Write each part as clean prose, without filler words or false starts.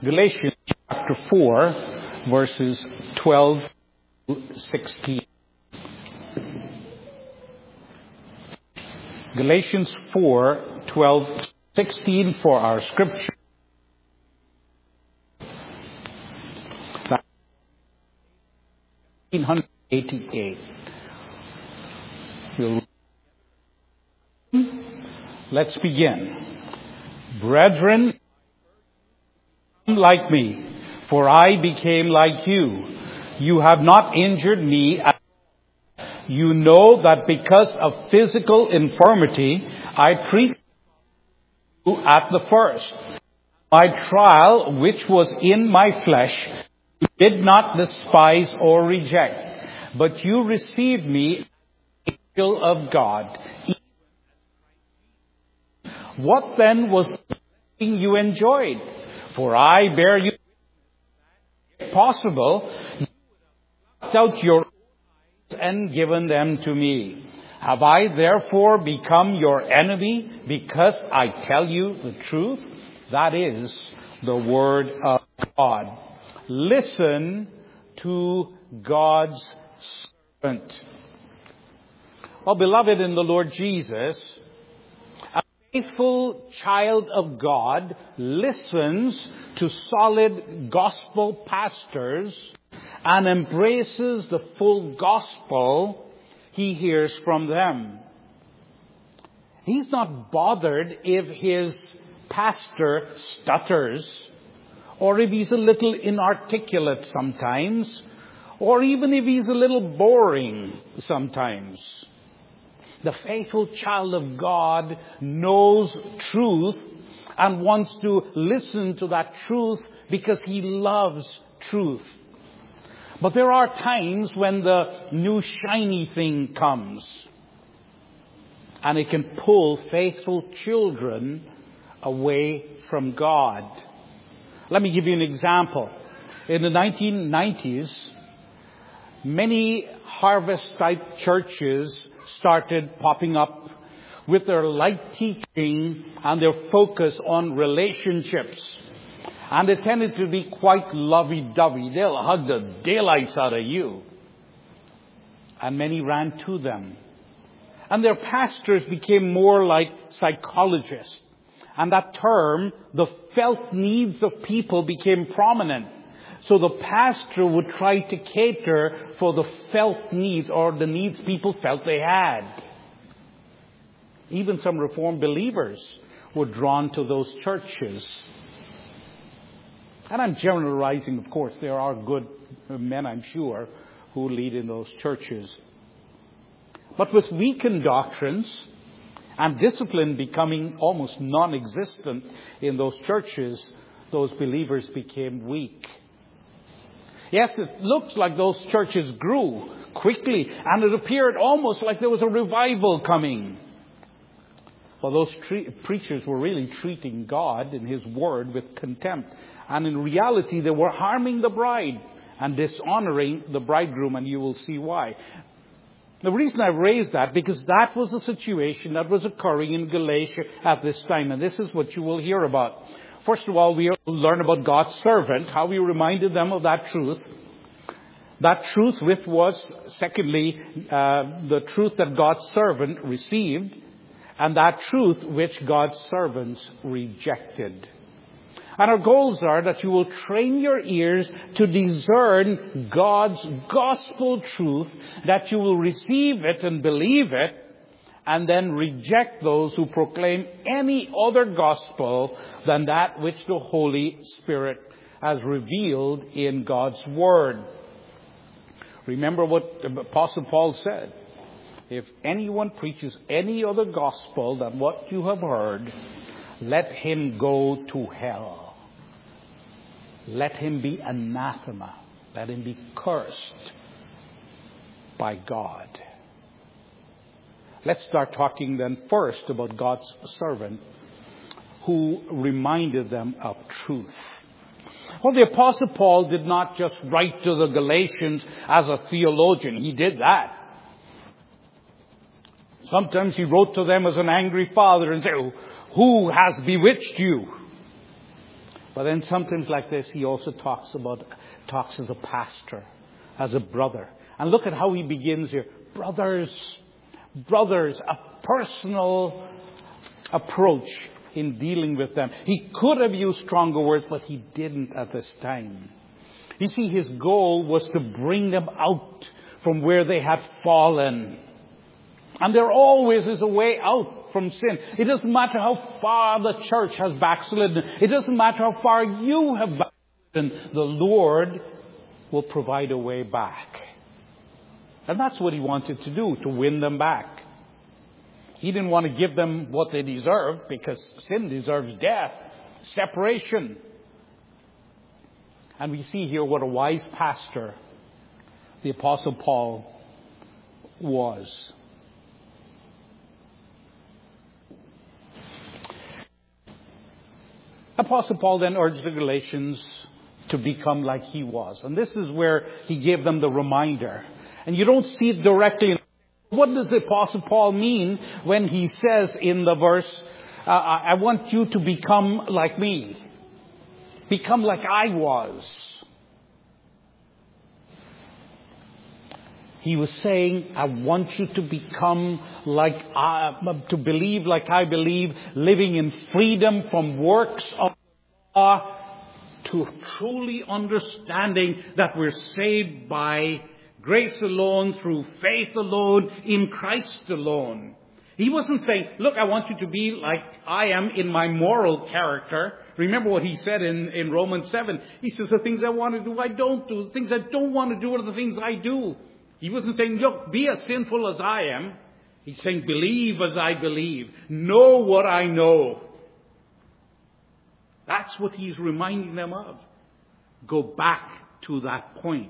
Galatians chapter 4, verses 12 to 16. Galatians 4, 12 to 16 for our scripture. 1988. Let's begin. Brethren, like me, for I became like you. You have not injured me. You know that because of physical infirmity, I preached you at the first. My trial, which was in my flesh, you did not despise or reject, but you received me as an angel of God. What then was the thing you enjoyed? For I bear you, if possible, you would have plucked out your eyes and given them to me. Have I therefore become your enemy because I tell you the truth? That is the word of God. Listen to God's servant. Well, beloved in the Lord Jesus, faithful child of God listens to solid gospel pastors and embraces the full gospel he hears from them. He's not bothered if his pastor stutters, or if he's a little inarticulate sometimes, or even if he's a little boring sometimes. The faithful child of God knows truth and wants to listen to that truth because he loves truth. But there are times when the new shiny thing comes, and it can pull faithful children away from God. Let me give you an example. In the 1990s, many harvest-type churches started popping up with their light teaching and their focus on relationships. And they tended to be quite lovey-dovey. They'll hug the daylights out of you. And many ran to them. And their pastors became more like psychologists. And that term, the felt needs of people, became prominent. So the pastor would try to cater for the felt needs, or the needs people felt they had. Even some Reformed believers were drawn to those churches. And I'm generalizing, of course. There are good men, I'm sure, who lead in those churches. But with weakened doctrines and discipline becoming almost non-existent in those churches, those believers became weak. Yes, it looks like those churches grew quickly, and it appeared almost like there was a revival coming. Well, those preachers were really treating God and His Word with contempt. And in reality, they were harming the bride and dishonoring the bridegroom, and you will see why. The reason I raised that, because that was a situation that was occurring in Galatia at this time, and this is what you will hear about. First of all, we learn about God's servant, how He reminded them of that truth. That truth which was, secondly, the truth that God's servant received, and that truth which God's servants rejected. And our goals are that you will train your ears to discern God's gospel truth, that you will receive it and believe it, and then reject those who proclaim any other gospel than that which the Holy Spirit has revealed in God's Word. Remember what Apostle Paul said. If anyone preaches any other gospel than what you have heard, let him go to hell. Let him be anathema. Let him be cursed by God. Let's start talking then first about God's servant who reminded them of truth. Well, the Apostle Paul did not just write to the Galatians as a theologian. He did that. Sometimes he wrote to them as an angry father and said, "Who has bewitched you?" But then sometimes like this, he also talks as a pastor, as a brother. And look at how he begins here. Brothers, a personal approach in dealing with them. He could have used stronger words, but he didn't at this time. You see, his goal was to bring them out from where they had fallen. And there always is a way out from sin. It doesn't matter how far the church has backslidden. It doesn't matter how far you have backslidden. The Lord will provide a way back. And that's what he wanted to do, to win them back. He didn't want to give them what they deserved, because sin deserves death, separation. And we see here what a wise pastor the Apostle Paul was. Apostle Paul then urged the Galatians to become like he was. And this is where he gave them the reminder. And you don't see it directly. What does the Apostle Paul mean when he says in the verse, I want you to become like me. Become like I was. He was saying, I want you to become to believe like I believe, living in freedom from works of law, to truly understanding that we're saved by grace alone, through faith alone, in Christ alone. He wasn't saying, look, I want you to be like I am in my moral character. Remember what he said in Romans 7. He says, the things I want to do, I don't do. The things I don't want to do are the things I do. He wasn't saying, look, be as sinful as I am. He's saying, believe as I believe. Know what I know. That's what he's reminding them of. Go back to that point.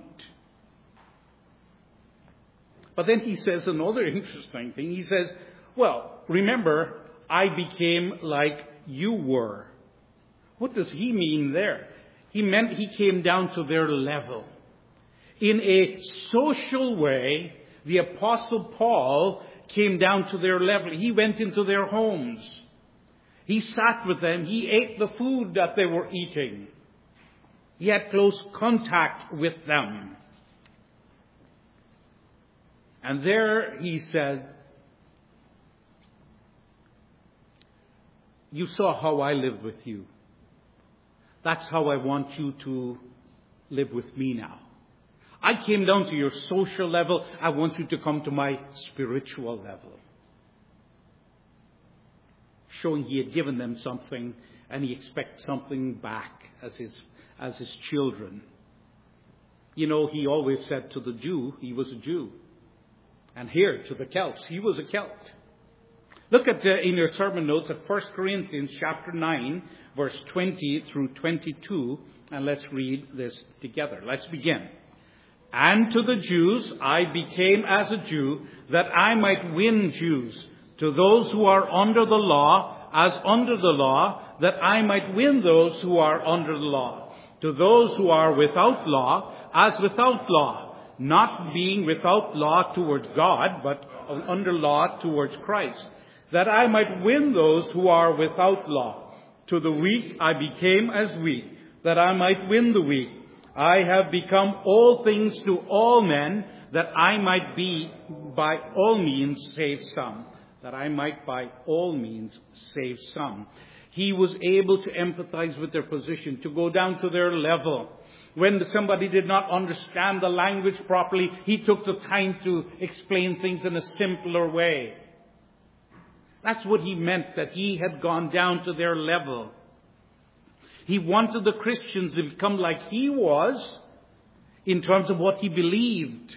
But then he says another interesting thing. He says, well, remember, I became like you were. What does he mean there? He meant he came down to their level. In a social way, the Apostle Paul came down to their level. He went into their homes. He sat with them. He ate the food that they were eating. He had close contact with them. And there he said, you saw how I lived with you. That's how I want you to live with me now. I came down to your social level. I want you to come to my spiritual level. Showing he had given them something, and he expects something back as his children. You know, he always said to the Jew, he was a Jew. And here, to the Celts, he was a Celt. Look at in your sermon notes at 1 Corinthians chapter 9, verse 20 through 22, and let's read this together. Let's begin. And to the Jews I became as a Jew, that I might win Jews. To those who are under the law, as under the law, that I might win those who are under the law. To those who are without law, as without law, not being without law towards God, but under law towards Christ, that I might win those who are without law. To the weak I became as weak, that I might win the weak. I have become all things to all men, that I might be by all means save some. That I might by all means save some. He was able to empathize with their position, to go down to their level. When somebody did not understand the language properly, he took the time to explain things in a simpler way. That's what he meant, that he had gone down to their level. He wanted the Christians to become like he was in terms of what he believed.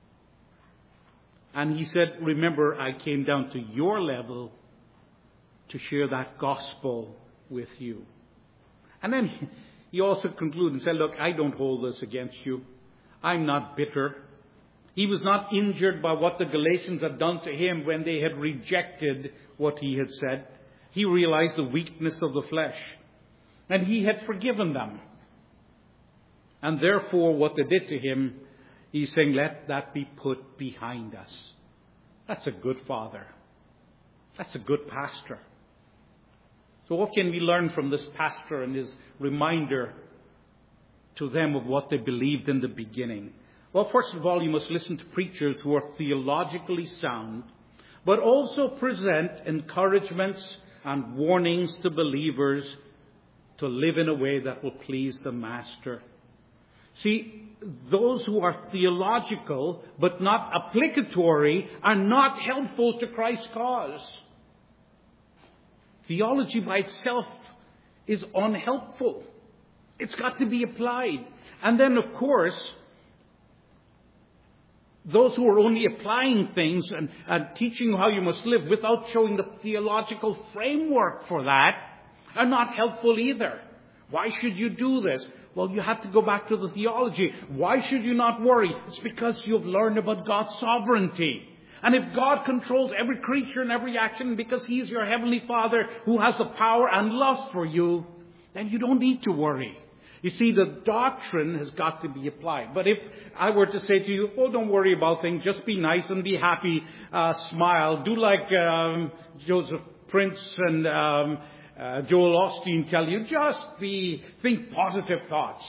And he said, remember, I came down to your level to share that gospel with you. And then he also concluded and said, look, I don't hold this against you. I'm not bitter. He was not injured by what the Galatians had done to him when they had rejected what he had said. He realized the weakness of the flesh. And he had forgiven them. And therefore, what they did to him, he's saying, let that be put behind us. That's a good father. That's a good pastor. So what can we learn from this pastor and his reminder to them of what they believed in the beginning? Well, first of all, you must listen to preachers who are theologically sound, but also present encouragements and warnings to believers to live in a way that will please the Master. See, those who are theological but not applicatory are not helpful to Christ's cause. Theology by itself is unhelpful. It's got to be applied. And then, of course, those who are only applying things and teaching how you must live without showing the theological framework for that are not helpful either. Why should you do this? Well, you have to go back to the theology. Why should you not worry? It's because you've learned about God's sovereignty. And if God controls every creature and every action because He's your Heavenly Father who has the power and love for you, then you don't need to worry. You see, the doctrine has got to be applied. But if I were to say to you, oh, don't worry about things, just be nice and be happy, smile, do like Joseph Prince and Joel Osteen tell you, just think positive thoughts.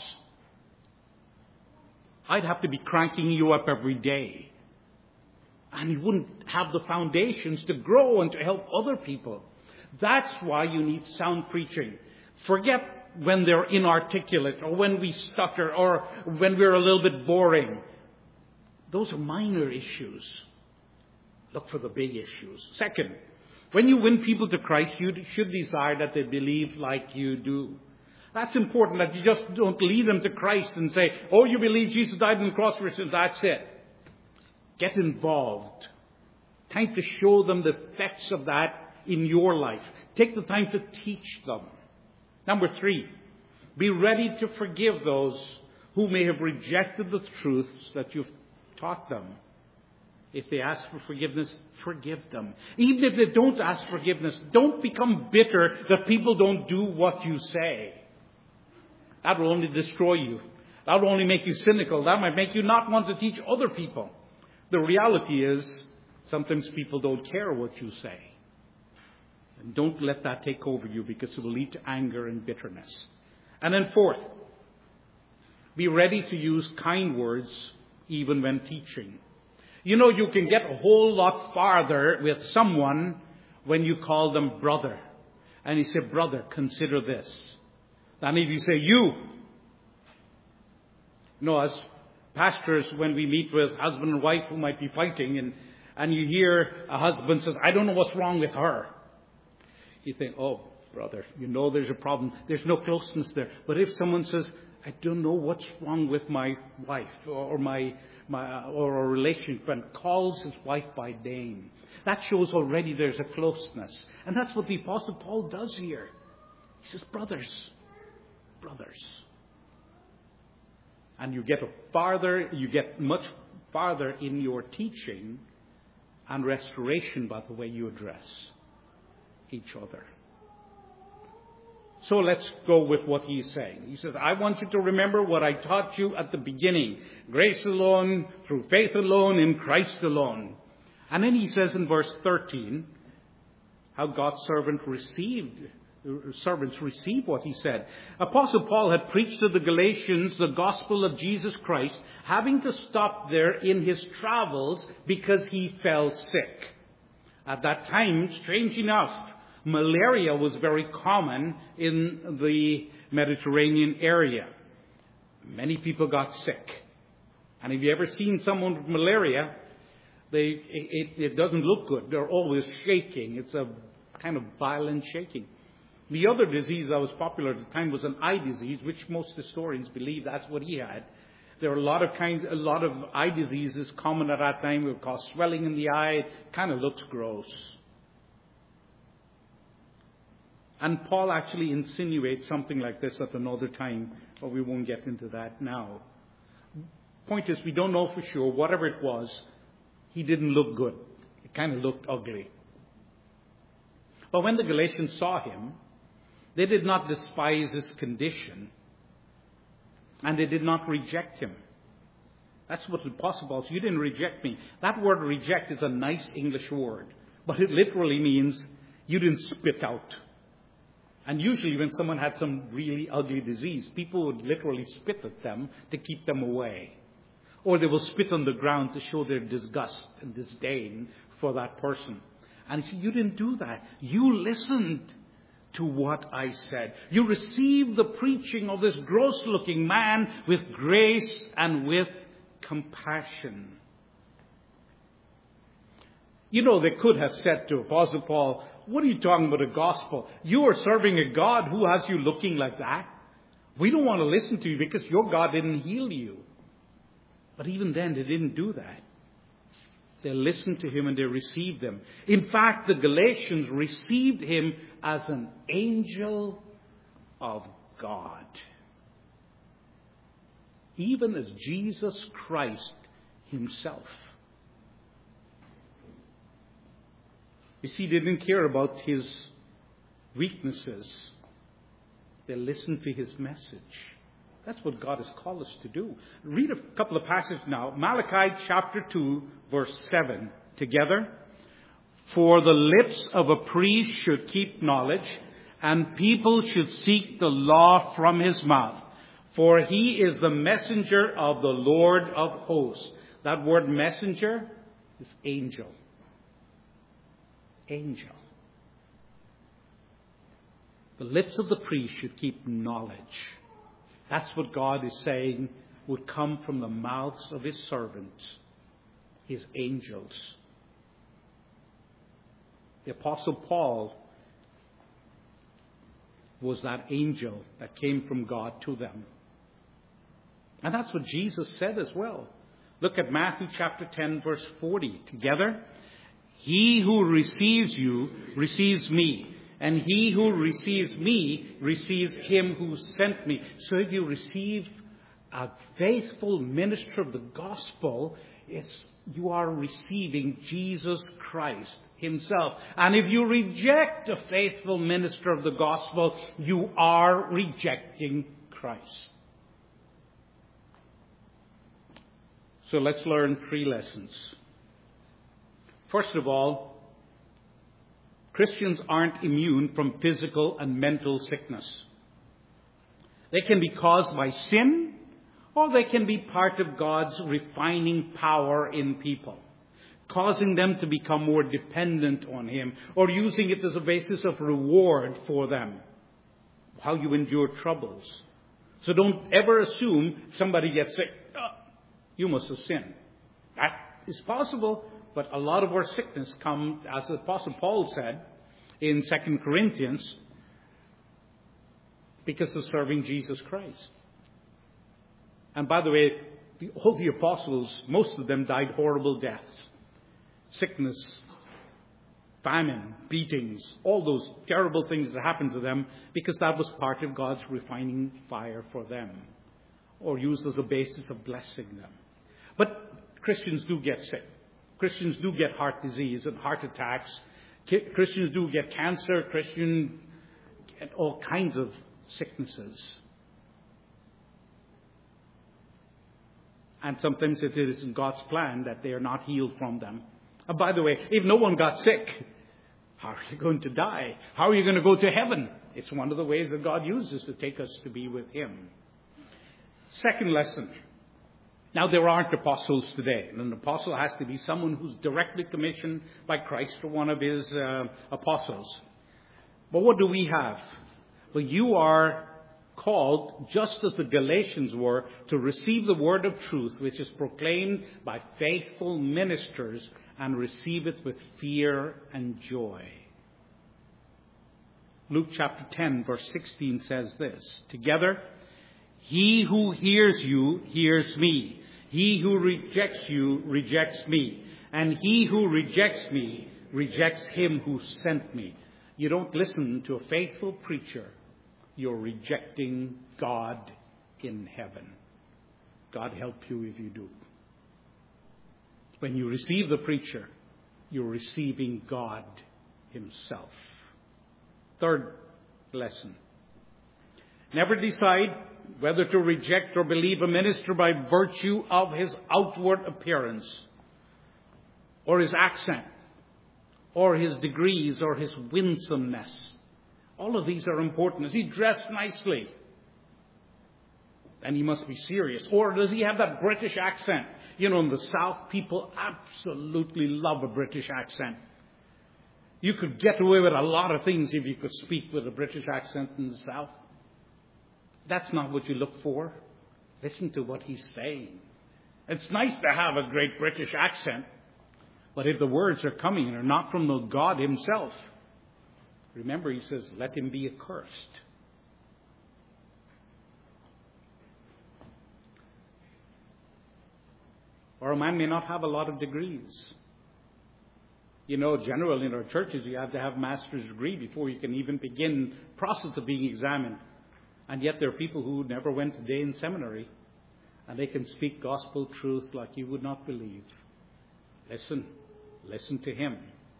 I'd have to be cranking you up every day. And you wouldn't have the foundations to grow and to help other people. That's why you need sound preaching. Forget when they're inarticulate or when we stutter or when we're a little bit boring. Those are minor issues. Look for the big issues. Second, when you win people to Christ, you should desire that they believe like you do. That's important, that you just don't lead them to Christ and say, oh, you believe Jesus died on the cross for your sins, that's it. Get involved. Time to show them the effects of that in your life. Take the time to teach them. Number 3, be ready to forgive those who may have rejected the truths that you've taught them. If they ask for forgiveness, forgive them. Even if they don't ask forgiveness, don't become bitter that people don't do what you say. That will only destroy you. That will only make you cynical. That might make you not want to teach other people. The reality is, sometimes people don't care what you say. And don't let that take over you, because it will lead to anger and bitterness. And then 4th, be ready to use kind words even when teaching. You know, you can get a whole lot farther with someone when you call them brother. And you say, brother, consider this. And if you say, you. No, as pastors, when we meet with husband and wife who might be fighting, and you hear a husband says, I don't know what's wrong with her. You think, oh, brother, you know there's a problem. There's no closeness there. But if someone says, I don't know what's wrong with my wife or or a relationship, and calls his wife by name, that shows already there's a closeness. And that's what the Apostle Paul does here. He says, brothers. And you get much farther in your teaching and restoration by the way you address each other. So let's go with what he's saying. He says, I want you to remember what I taught you at the beginning. Grace alone, through faith alone, in Christ alone. And then he says in verse 13, how God's servants receive what he said. Apostle Paul had preached to the Galatians the gospel of Jesus Christ, having to stop there in his travels because he fell sick. At that time, strange enough, malaria was very common in the Mediterranean area. Many people got sick. And if you ever seen someone with malaria, it doesn't look good. They're always shaking. It's a kind of violent shaking. The other disease that was popular at the time was an eye disease, which most historians believe that's what he had. There are a lot of eye diseases common at that time. It would cause swelling in the eye. It kind of looks gross. And Paul actually insinuates something like this at another time, but we won't get into that now. Point is, we don't know for sure. Whatever it was, he didn't look good. It kind of looked ugly. But when the Galatians saw him, they did not despise his condition, and they did not reject him. That's what the Apostle Paul says. You didn't reject me. That word reject is a nice English word, but it literally means you didn't spit out. And usually when someone had some really ugly disease, people would literally spit at them to keep them away. Or they will spit on the ground to show their disgust and disdain for that person. And he said, you didn't do that. You listened to what I said. You received the preaching of this gross-looking man with grace and with compassion. You know, they could have said to Apostle Paul, what are you talking about, the gospel? You are serving a God who has you looking like that. We don't want to listen to you because your God didn't heal you. But even then, they didn't do that. They listened to him and they received him. In fact, the Galatians received him as an angel of God. Even as Jesus Christ himself. You see, they didn't care about his weaknesses. They listened to his message. That's what God has called us to do. Read a couple of passages now. Malachi chapter 2, verse 7 together. For the lips of a priest should keep knowledge, and people should seek the law from his mouth. For he is the messenger of the Lord of hosts. That word messenger is angel. Angel. The lips of the priest should keep knowledge. That's what God is saying would come from the mouths of his servants, his angels. The Apostle Paul was that angel that came from God to them. And that's what Jesus said as well. Look at Matthew chapter 10, verse 40 together. He who receives you receives me. And he who receives me receives him who sent me. So if you receive a faithful minister of the gospel, you are receiving Jesus Christ himself. And if you reject a faithful minister of the gospel, you are rejecting Christ. So let's learn 3 lessons. First of all, Christians aren't immune from physical and mental sickness. They can be caused by sin, or they can be part of God's refining power in people, causing them to become more dependent on him, or using it as a basis of reward for them, how you endure troubles. So don't ever assume somebody gets sick, you must have sinned. That is possible. But a lot of our sickness comes, as the Apostle Paul said in 2 Corinthians, because of serving Jesus Christ. And by the way, all the apostles, most of them died horrible deaths. Sickness, famine, beatings, all those terrible things that happened to them, because that was part of God's refining fire for them, or used as a basis of blessing them. But Christians do get sick. Christians do get heart disease and heart attacks. Christians do get cancer. Christians get all kinds of sicknesses. And sometimes it is in God's plan that they are not healed from them. And by the way, if no one got sick, how are you going to die? How are you going to go to heaven? It's one of the ways that God uses to take us to be with him. Second lesson. Now, there aren't apostles today. And an apostle has to be someone who's directly commissioned by Christ or one of his apostles. But what do we have? Well, you are called, just as the Galatians were, to receive the word of truth, which is proclaimed by faithful ministers, and receive it with fear and joy. Luke chapter 10, verse 16 says this, together, he who hears you hears me. He who rejects you rejects me. And he who rejects me rejects him who sent me. You don't listen to a faithful preacher. You're rejecting God in heaven. God help you if you do. When you receive the preacher, you're receiving God himself. Third lesson. Never decide whether to reject or believe a minister by virtue of his outward appearance, or his accent, or his degrees, or his winsomeness, All of these are important. Is he dressed nicely? And he must be serious. Or does he have that British accent? You know, in the South, people absolutely love a British accent. You could get away with a lot of things if you could speak with a British accent in the South. That's not what you look for. Listen to what he's saying. It's nice to have a great British accent, but if the words are coming and are not from the God himself, remember he says, let him be accursed. Or a man may not have a lot of degrees. You know, generally in our churches, you have to have a master's degree before you can even begin the process of being examined. And yet there are people who never went a day in seminary, and they can speak gospel truth like you would not believe. Listen to him.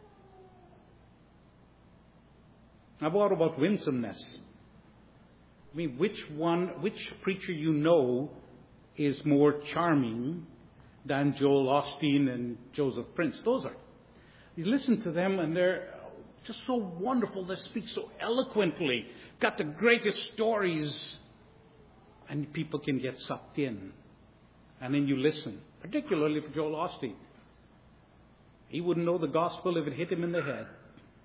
Now, what about winsomeness? I mean, which preacher you know is more charming than Joel Osteen and Joseph Prince? Those are. You listen to them and they're just so wonderful. They speak so eloquently. Got the greatest stories. And people can get sucked in. And then you listen. Particularly for Joel Osteen. He wouldn't know the gospel if it hit him in the head.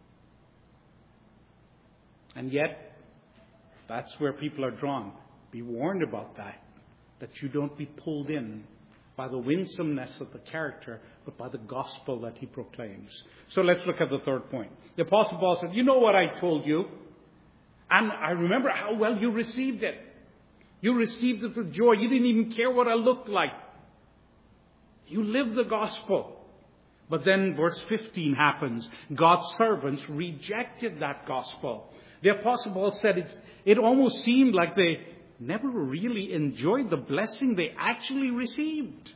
And yet, that's where people are drawn. Be warned about that. That you don't be pulled in by the winsomeness of the character, but by the gospel that he proclaims. So let's look at the third point. The Apostle Paul said, you know what I told you, and I remember how well you received it. You received it with joy. You didn't even care what I looked like. You lived the gospel. But then verse 15 happens. God's servants rejected that gospel. The Apostle Paul said it almost seemed like they never really enjoyed the blessing they actually received.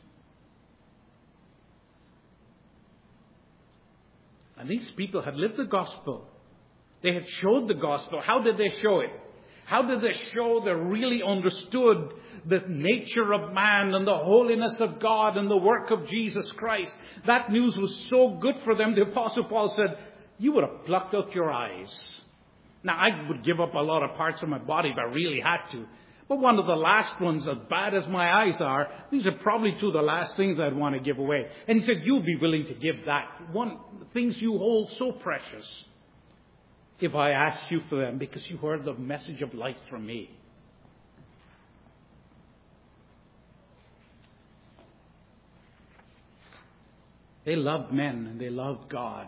And these people had lived the gospel. They had showed the gospel. How did they show it? How did they show they really understood the nature of man and the holiness of God and the work of Jesus Christ? That news was so good for them. The Apostle Paul said, you would have plucked out your eyes. Now, I would give up a lot of parts of my body if I really had to. But one of the last ones, as bad as my eyes are, these are probably two of the last things I'd want to give away. And he said, you'll be willing to give that. Things you hold so precious, if I asked you for them, because you heard the message of life from me. They loved men and they loved God.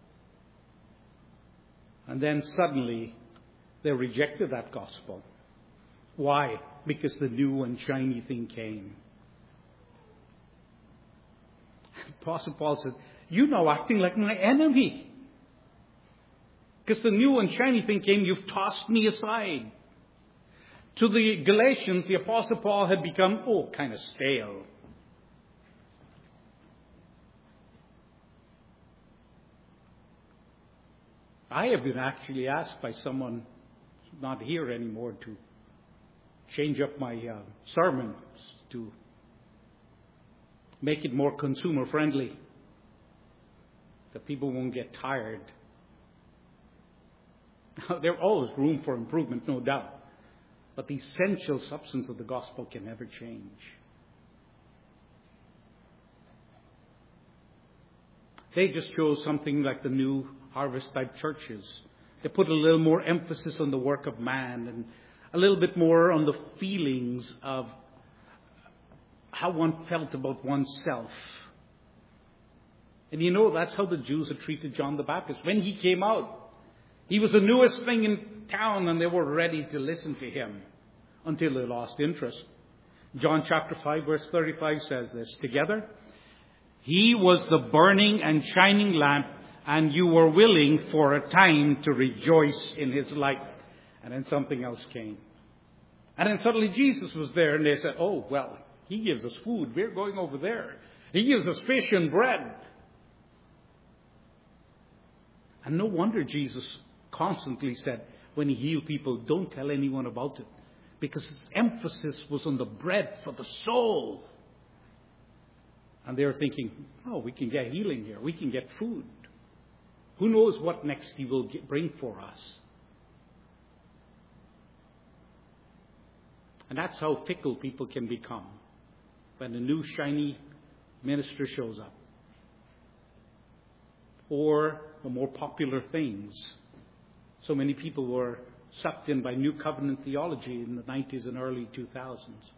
And then suddenly they rejected that gospel. Why? Because the new and shiny thing came. Apostle Paul said, you're now acting like my enemy. Because the new and shiny thing came, you've tossed me aside. To the Galatians, the Apostle Paul had become, kind of stale. I have been actually asked by someone not here anymore to change up my sermons to make it more consumer friendly, that people won't get tired. Now, there's always room for improvement, no doubt, but the essential substance of the gospel can never change. They just chose something like the new Harvest type churches. They put a little more emphasis on the work of man and a little bit more on the feelings of how one felt about oneself. And you know, that's how the Jews had treated John the Baptist. When he came out, he was the newest thing in town and they were ready to listen to him until they lost interest. John chapter 5 verse 35 says this, together, he was the burning and shining lamp, and you were willing for a time to rejoice in his light. And then something else came. And then suddenly Jesus was there and they said, he gives us food. We're going over there. He gives us fish and bread. And no wonder Jesus constantly said, when he healed people, don't tell anyone about it. Because his emphasis was on the bread for the soul. And they were thinking, we can get healing here. We can get food. Who knows what next he will bring for us. And that's how fickle people can become when a new shiny minister shows up. Or the more popular things. So many people were sucked in by New Covenant theology in the 90s and early 2000s.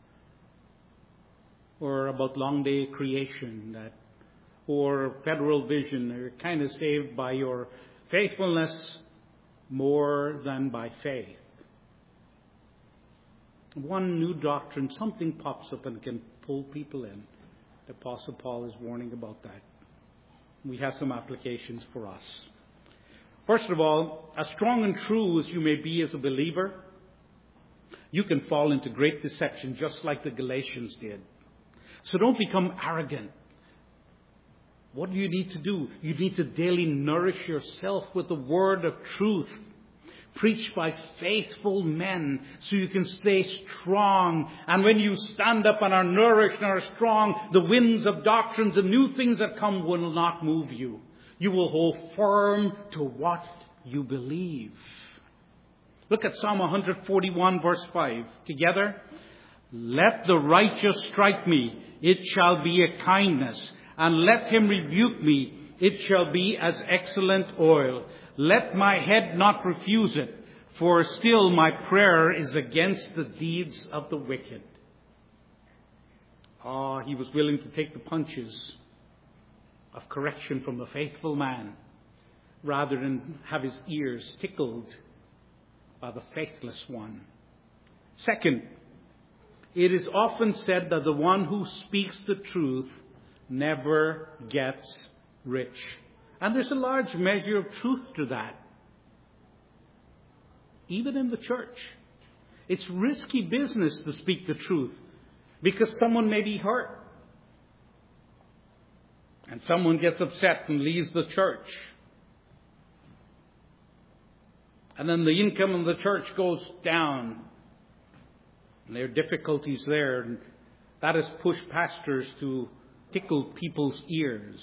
Or about long day creation, or federal vision. You're kind of saved by your faithfulness more than by faith. One new doctrine, something pops up and can pull people in. The Apostle Paul is warning about that. We have some applications for us. First of all, as strong and true as you may be as a believer, you can fall into great deception just like the Galatians did. So don't become arrogant. What do you need to do? You need to daily nourish yourself with the word of truth, preached by faithful men, so you can stay strong. And when you stand up and are nourished and are strong, the winds of doctrines and new things that come will not move you. You will hold firm to what you believe. Look at Psalm 141 verse 5. Together. Let the righteous strike me, it shall be a kindness. And let him rebuke me, it shall be as excellent oil. Let my head not refuse it, for still my prayer is against the deeds of the wicked. He was willing to take the punches of correction from the faithful man, rather than have his ears tickled by the faithless one. Second, it is often said that the one who speaks the truth never gets rich. And there's a large measure of truth to that. Even in the church. It's risky business to speak the truth, because someone may be hurt. And someone gets upset and leaves the church. And then the income of the church goes down. And there are difficulties there. And that has pushed pastors to tickle people's ears.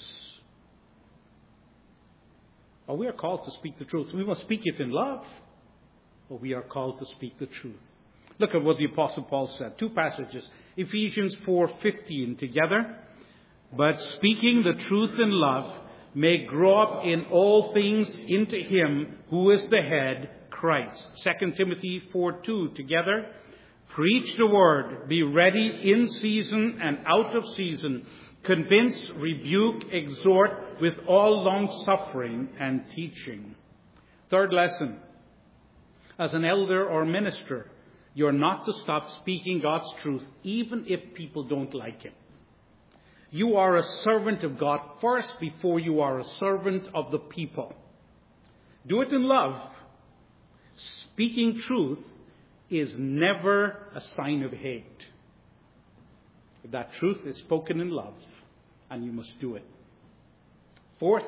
But we are called to speak the truth. We must speak it in love. But we are called to speak the truth. Look at what the Apostle Paul said. Two passages. Ephesians 4:15 together. But speaking the truth in love may grow up in all things into him who is the head, Christ. 2 Timothy 4:2 together. Preach the word. Be ready in season and out of season. Convince, rebuke, exhort with all long suffering and teaching. Third lesson. As an elder or minister, you're not to stop speaking God's truth, even if people don't like it. You are a servant of God first before you are a servant of the people. Do it in love. Speaking truth is never a sign of hate. That truth is spoken in love, and you must do it. Fourth,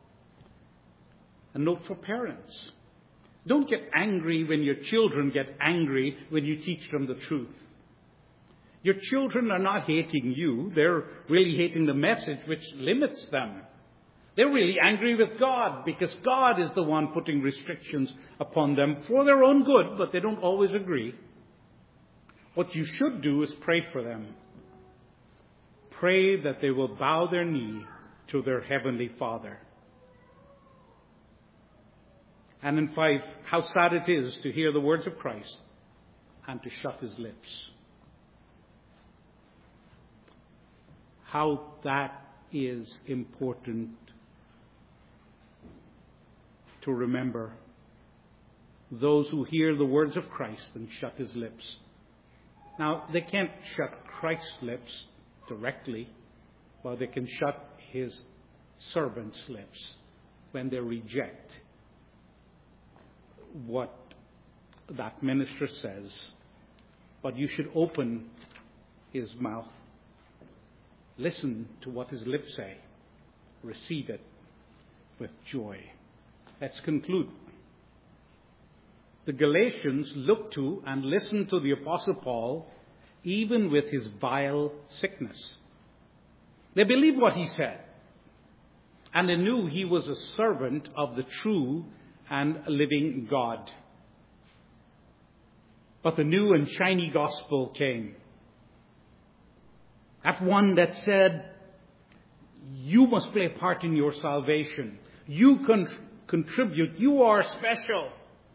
a note for parents. Don't get angry when your children get angry when you teach them the truth. Your children are not hating you. They're really hating the message which limits them. They're really angry with God because God is the one putting restrictions upon them for their own good, but they don't always agree. What you should do is pray for them. Pray that they will bow their knee to their Heavenly Father. And in 5, how sad it is to hear the words of Christ and to shut his lips. How that is important to remember. Those who hear the words of Christ and shut his lips. Now, they can't shut Christ's lips directly, but they can shut his servants' lips when they reject what that minister says. But you should open his mouth. Listen to what his lips say. Receive it with joy. Let's conclude. The Galatians looked to and listened to the Apostle Paul even with his vile sickness. They believed what he said. And they knew he was a servant of the true and living God. But the new and shiny gospel came. That one that said, you must play a part in your salvation. You contribute. You are special.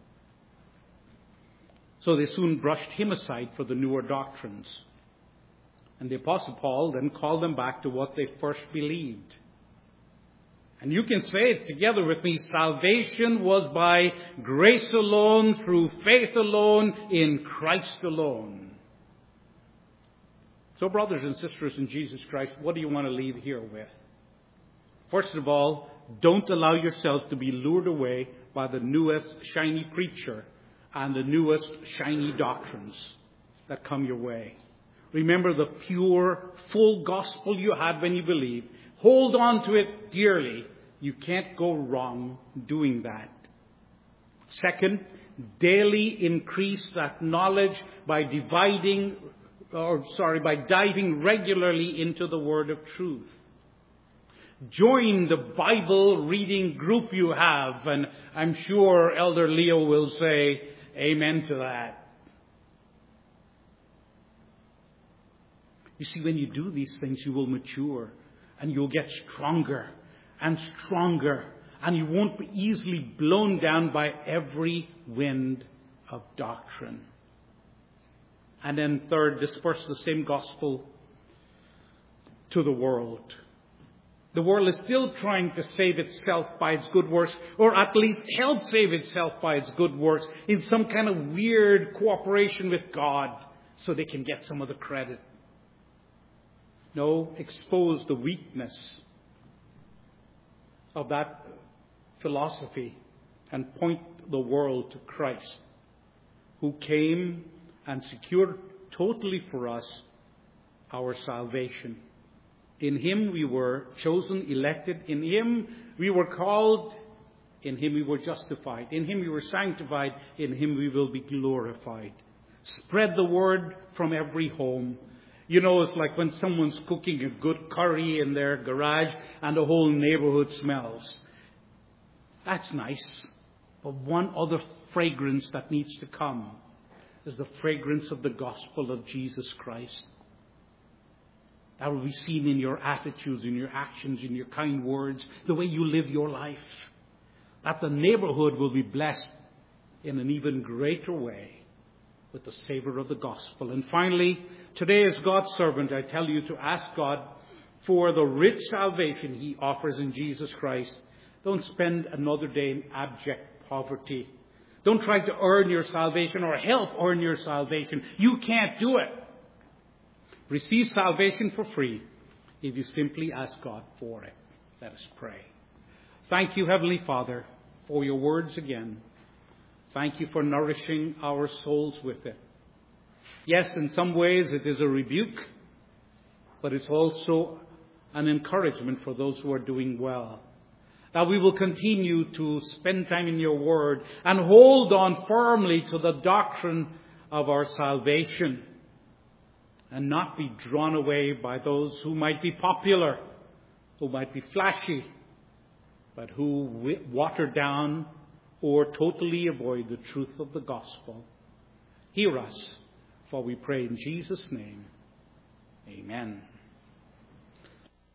So they soon brushed him aside for the newer doctrines. And the Apostle Paul then called them back to what they first believed. And you can say it together with me. Salvation was by grace alone, through faith alone, in Christ alone. So brothers and sisters in Jesus Christ, what do you want to leave here with? First of all, don't allow yourself to be lured away by the newest shiny preacher and the newest shiny doctrines that come your way. Remember the pure, full gospel you had when you believed. Hold on to it dearly. You can't go wrong doing that. Second, daily increase that knowledge by diving regularly into the word of truth. Join the Bible reading group you have, and I'm sure Elder Leo will say amen to that. You see, when you do these things, you will mature and you'll get stronger and stronger, and you won't be easily blown down by every wind of doctrine. And then third, disperse the same gospel to the world. The world is still trying to save itself by its good works, or at least help save itself by its good works in some kind of weird cooperation with God so they can get some of the credit. No, expose the weakness of that philosophy and point the world to Christ, who came and secured totally for us our salvation. In Him we were chosen, elected. In Him we were called. In Him we were justified. In Him we were sanctified. In Him we will be glorified. Spread the word from every home. You know, it's like when someone's cooking a good curry in their garage and the whole neighborhood smells. That's nice. But one other fragrance that needs to come is the fragrance of the gospel of Jesus Christ. That will be seen in your attitudes, in your actions, in your kind words, the way you live your life. That the neighborhood will be blessed in an even greater way with the savor of the gospel. And finally, today as God's servant, I tell you to ask God for the rich salvation He offers in Jesus Christ. Don't spend another day in abject poverty. Don't try to earn your salvation or help earn your salvation. You can't do it. Receive salvation for free if you simply ask God for it. Let us pray. Thank you, Heavenly Father, for your words again. Thank you for nourishing our souls with it. Yes, in some ways it is a rebuke, but it's also an encouragement for those who are doing well. That we will continue to spend time in your word and hold on firmly to the doctrine of our salvation and not be drawn away by those who might be popular, who might be flashy, but who water down or totally avoid the truth of the gospel. Hear us, for we pray in Jesus' name. Amen.